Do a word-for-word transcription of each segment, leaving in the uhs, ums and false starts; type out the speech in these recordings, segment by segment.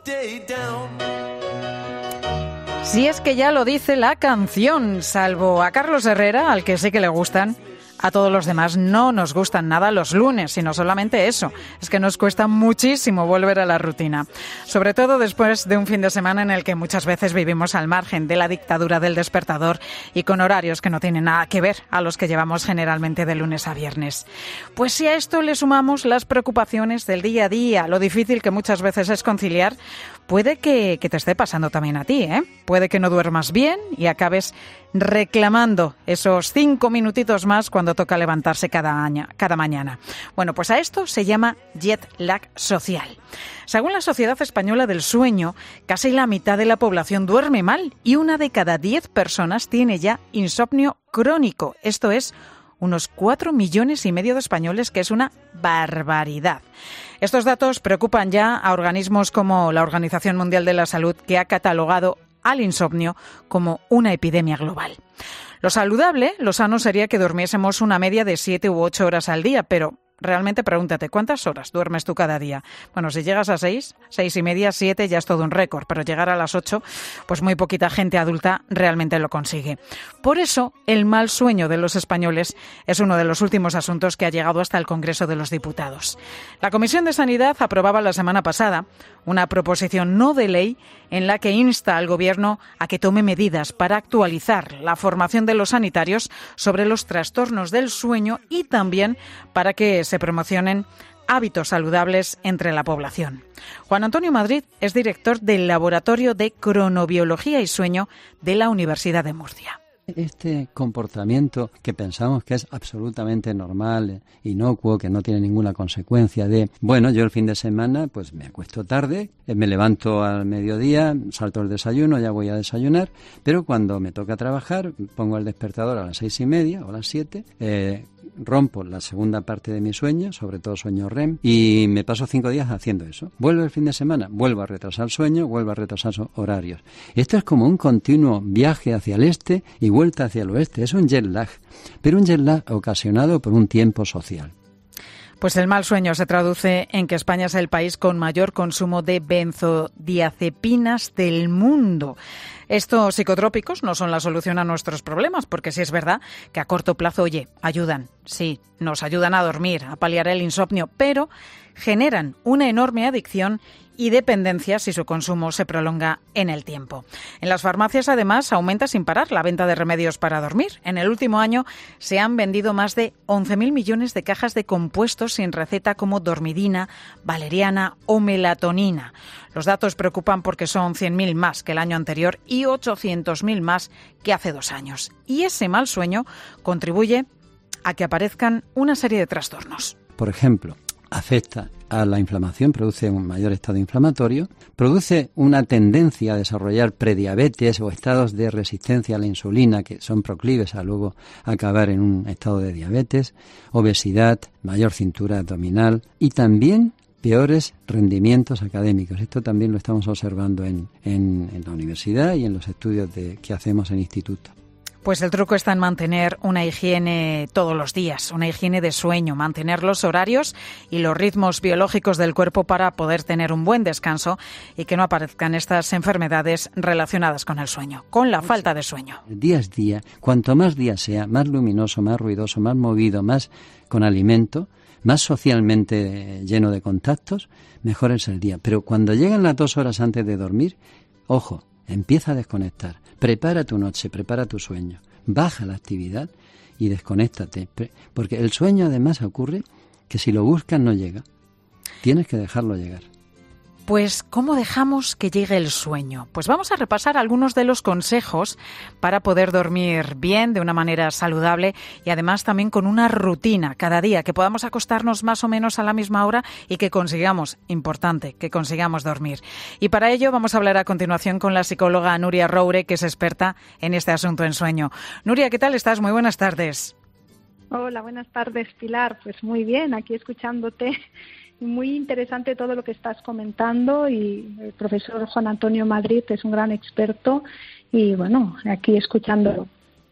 Si es que ya lo dice la canción, salvo a Carlos Herrera, al que sé que le gustan, a todos los demás no nos gustan nada los lunes, sino solamente eso, es que nos cuesta muchísimo volver a la rutina. Sobre todo después de un fin de semana en el que muchas veces vivimos al margen de la dictadura del despertador y con horarios que no tienen nada que ver a los que llevamos generalmente de lunes a viernes. Pues si a esto le sumamos las preocupaciones del día a día, lo difícil que muchas veces es conciliar, puede que, que te esté pasando también a ti, ¿eh? Puede que no duermas bien y acabes reclamando esos cinco minutitos más cuando toca levantarse cada, año, cada mañana. Bueno, pues a esto se llama jet lag social. Según la Sociedad Española del Sueño, casi la mitad de la población duerme mal y una de cada diez personas tiene ya insomnio crónico. Esto es unos cuatro millones y medio de españoles, que es una barbaridad. Estos datos preocupan ya a organismos como la Organización Mundial de la Salud, que ha catalogado al insomnio como una epidemia global. Lo saludable, lo sano sería que durmiésemos una media de siete u ocho horas al día, pero realmente pregúntate, ¿cuántas horas duermes tú cada día? Bueno, si llegas a seis, seis y media, siete, ya es todo un récord, pero llegar a las ocho, pues muy poquita gente adulta realmente lo consigue. Por eso, el mal sueño de los españoles es uno de los últimos asuntos que ha llegado hasta el Congreso de los Diputados. La Comisión de Sanidad aprobaba la semana pasada una proposición no de ley en la que insta al Gobierno a que tome medidas para actualizar la formación de los sanitarios sobre los trastornos del sueño y también para que se promocionen hábitos saludables entre la población. Juan Antonio Madrid es director del Laboratorio de Cronobiología y Sueño de la Universidad de Murcia. Este comportamiento que pensamos que es absolutamente normal, inocuo, que no tiene ninguna consecuencia de, bueno, yo el fin de semana pues me acuesto tarde, me levanto al mediodía, salto el desayuno, ya voy a desayunar, pero cuando me toca trabajar pongo el despertador a las seis y media o a las siete, eh, rompo la segunda parte de mi sueño, sobre todo sueño R E M, y me paso cinco días haciendo eso. Vuelvo el fin de semana, vuelvo a retrasar el sueño, vuelvo a retrasar horarios. Esto es como un continuo viaje hacia el este y vuelta hacia el oeste. Es un jet lag, pero un jet lag ocasionado por un tiempo social. Pues el mal sueño se traduce en que España es el país con mayor consumo de benzodiazepinas del mundo. Estos psicotrópicos no son la solución a nuestros problemas, porque sí es verdad que a corto plazo, oye, ayudan, sí, nos ayudan a dormir, a paliar el insomnio, pero generan una enorme adicción y dependencia si su consumo se prolonga en el tiempo. En las farmacias, además, aumenta sin parar la venta de remedios para dormir. En el último año se han vendido más de once mil millones de cajas de compuestos sin receta como dormidina, valeriana o melatonina. Los datos preocupan porque son cien mil más que el año anterior y ochocientos mil más que hace dos años. Y ese mal sueño contribuye a que aparezcan una serie de trastornos. Por ejemplo, afecta a la inflamación, produce un mayor estado inflamatorio, produce una tendencia a desarrollar prediabetes o estados de resistencia a la insulina que son proclives a luego acabar en un estado de diabetes, obesidad, mayor cintura abdominal y también peores rendimientos académicos. Esto también lo estamos observando en, en, en la universidad y en los estudios de, que hacemos en instituto. Pues el truco está en mantener una higiene todos los días, una higiene de sueño, mantener los horarios y los ritmos biológicos del cuerpo para poder tener un buen descanso y que no aparezcan estas enfermedades relacionadas con el sueño, con la falta de sueño. Día es día, cuanto más día sea, más luminoso, más ruidoso, más movido, más con alimento, más socialmente lleno de contactos, mejor es el día. Pero cuando llegan las dos horas antes de dormir, ojo, empieza a desconectar. Prepara tu noche, prepara tu sueño. Baja la actividad y desconéctate. Porque el sueño además ocurre que si lo buscas no llega. Tienes que dejarlo llegar. Pues, ¿cómo dejamos que llegue el sueño? Pues vamos a repasar algunos de los consejos para poder dormir bien, de una manera saludable y además también con una rutina cada día, que podamos acostarnos más o menos a la misma hora y que consigamos, importante, que consigamos dormir. Y para ello vamos a hablar a continuación con la psicóloga Nuria Roure, que es experta en este asunto en sueño. Nuria, ¿qué tal estás? Muy buenas tardes. Hola, buenas tardes, Pilar. Pues muy bien, aquí escuchándote. Muy interesante todo lo que estás comentando y el profesor Juan Antonio Madrid es un gran experto y bueno, aquí escuchándolo.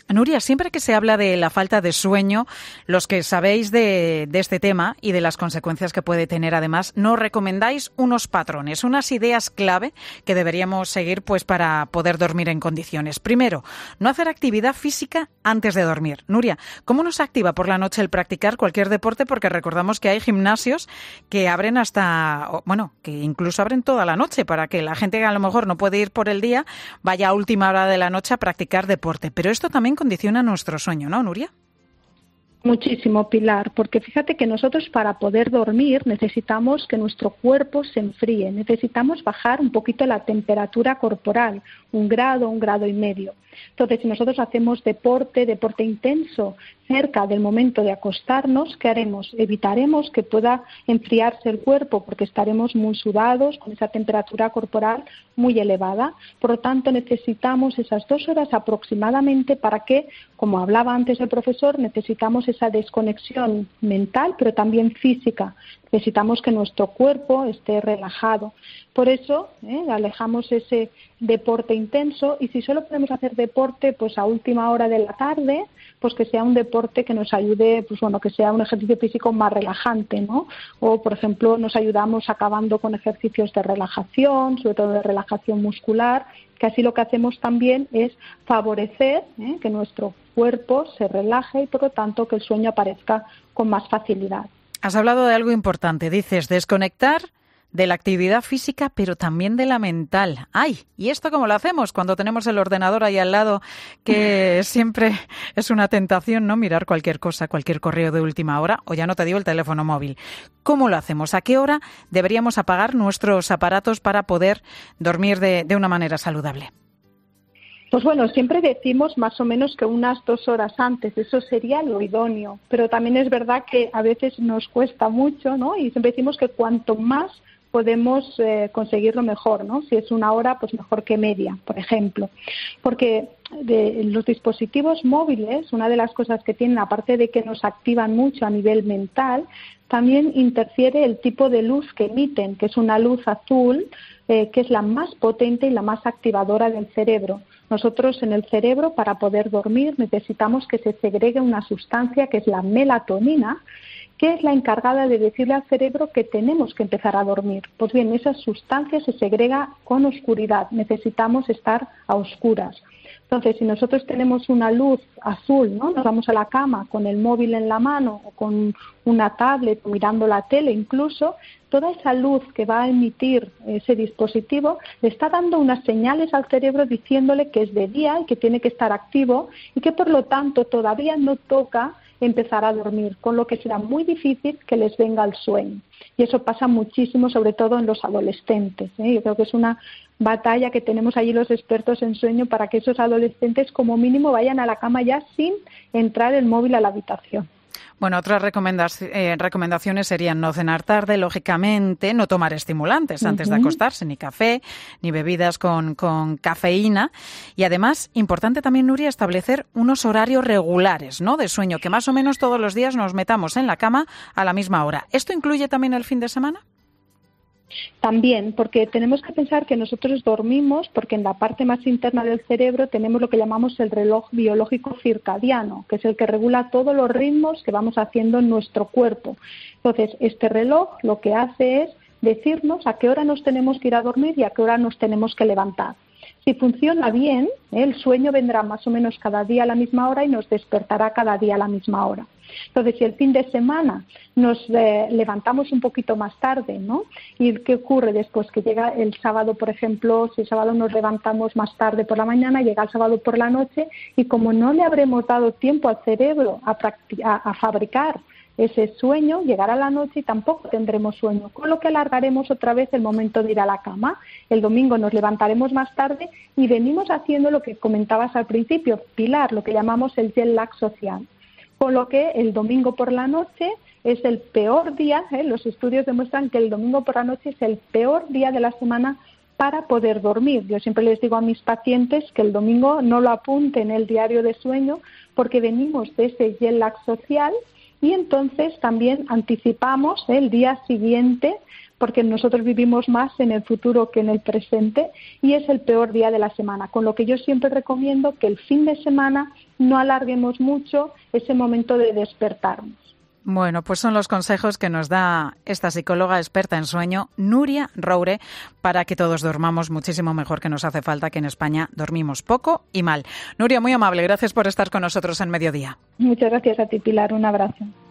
Nuria, siempre que se habla de la falta de sueño, los que sabéis de, de este tema y de las consecuencias que puede tener, además, nos recomendáis unos patrones, unas ideas clave que deberíamos seguir pues para poder dormir en condiciones. Primero, no hacer actividad física antes de dormir. Nuria, ¿cómo nos activa por la noche el practicar cualquier deporte? Porque recordamos que hay gimnasios que abren hasta, bueno, que incluso abren toda la noche para que la gente que a lo mejor no puede ir por el día vaya a última hora de la noche a practicar deporte. Pero esto también condiciona nuestro sueño, ¿no, Nuria? Muchísimo, Pilar, porque fíjate que nosotros para poder dormir necesitamos que nuestro cuerpo se enfríe, necesitamos bajar un poquito la temperatura corporal, un grado, un grado y medio. Entonces, si nosotros hacemos deporte, deporte intenso, cerca del momento de acostarnos, ¿qué haremos? Evitaremos que pueda enfriarse el cuerpo porque estaremos muy sudados, con esa temperatura corporal muy elevada. Por lo tanto, necesitamos esas dos horas aproximadamente para que, como hablaba antes el profesor, necesitamos esa desconexión mental, pero también física. Necesitamos que nuestro cuerpo esté relajado. Por eso, ¿eh? alejamos ese deporte intenso y si solo podemos hacer deporte pues a última hora de la tarde, pues que sea un deporte que nos ayude, pues bueno, que sea un ejercicio físico más relajante, ¿no? O, por ejemplo, nos ayudamos acabando con ejercicios de relajación, sobre todo de relajación muscular, que así lo que hacemos también es favorecer ¿eh? que nuestro cuerpo se relaje y, por lo tanto, que el sueño aparezca con más facilidad. Has hablado de algo importante, dices desconectar de la actividad física, pero también de la mental. ¡Ay! ¿Y esto cómo lo hacemos cuando tenemos el ordenador ahí al lado, que siempre es una tentación, ¿no? Mirar cualquier cosa, cualquier correo de última hora, o ya no te digo el teléfono móvil. ¿Cómo lo hacemos? ¿A qué hora deberíamos apagar nuestros aparatos para poder dormir de, de una manera saludable? Pues bueno, siempre decimos más o menos que unas dos horas antes, eso sería lo idóneo, pero también es verdad que a veces nos cuesta mucho, ¿no? Y siempre decimos que cuanto más podemos eh, conseguirlo mejor, ¿no? Si es una hora, pues mejor que media, por ejemplo. Porque de los dispositivos móviles, una de las cosas que tienen, aparte de que nos activan mucho a nivel mental, también interfiere el tipo de luz que emiten, que es una luz azul, eh, que es la más potente y la más activadora del cerebro. Nosotros en el cerebro, para poder dormir, necesitamos que se segregue una sustancia que es la melatonina, que es la encargada de decirle al cerebro que tenemos que empezar a dormir. Pues bien, esa sustancia se segrega con oscuridad, necesitamos estar a oscuras. Entonces, si nosotros tenemos una luz azul, ¿no? Nos vamos a la cama con el móvil en la mano o con una tablet mirando la tele incluso, toda esa luz que va a emitir ese dispositivo le está dando unas señales al cerebro diciéndole que es de día y que tiene que estar activo y que por lo tanto todavía no toca empezar a dormir, con lo que será muy difícil que les venga el sueño. Y eso pasa muchísimo, sobre todo en los adolescentes, ¿eh? Yo creo que es una batalla que tenemos allí los expertos en sueño para que esos adolescentes como mínimo vayan a la cama ya sin entrar el móvil a la habitación. Bueno, otras recomendac- eh, recomendaciones serían no cenar tarde, lógicamente, no tomar estimulantes uh-huh. antes de acostarse, ni café, ni bebidas con, con cafeína. Y además, importante también, Nuria, establecer unos horarios regulares, ¿no?, de sueño, que más o menos todos los días nos metamos en la cama a la misma hora. ¿Esto incluye también el fin de semana? También, porque tenemos que pensar que nosotros dormimos porque en la parte más interna del cerebro tenemos lo que llamamos el reloj biológico circadiano, que es el que regula todos los ritmos que vamos haciendo en nuestro cuerpo. Entonces, este reloj lo que hace es decirnos a qué hora nos tenemos que ir a dormir y a qué hora nos tenemos que levantar. Si funciona bien, ¿eh? el sueño vendrá más o menos cada día a la misma hora y nos despertará cada día a la misma hora. Entonces, si el fin de semana nos eh, levantamos un poquito más tarde, ¿no? ¿Y qué ocurre después? Que llega el sábado, por ejemplo, si el sábado nos levantamos más tarde por la mañana, llega el sábado por la noche y como no le habremos dado tiempo al cerebro a, practi- a, a fabricar ese sueño, llegará la noche y tampoco tendremos sueño, con lo que alargaremos otra vez el momento de ir a la cama. El domingo nos levantaremos más tarde y venimos haciendo lo que comentabas al principio, Pilar, lo que llamamos el jet lag social. Con lo que el domingo por la noche es el peor día, ¿eh? Los estudios demuestran que el domingo por la noche es el peor día de la semana para poder dormir. Yo siempre les digo a mis pacientes que el domingo no lo apunten en el diario de sueño porque venimos de ese jet lag social y entonces también anticipamos ¿eh? el día siguiente porque nosotros vivimos más en el futuro que en el presente y es el peor día de la semana, con lo que yo siempre recomiendo que el fin de semana no alarguemos mucho ese momento de despertarnos. Bueno, pues son los consejos que nos da esta psicóloga experta en sueño, Nuria Roure, para que todos dormamos muchísimo mejor, que nos hace falta, que en España dormimos poco y mal. Nuria, muy amable, gracias por estar con nosotros en Mediodía. Muchas gracias a ti, Pilar, un abrazo.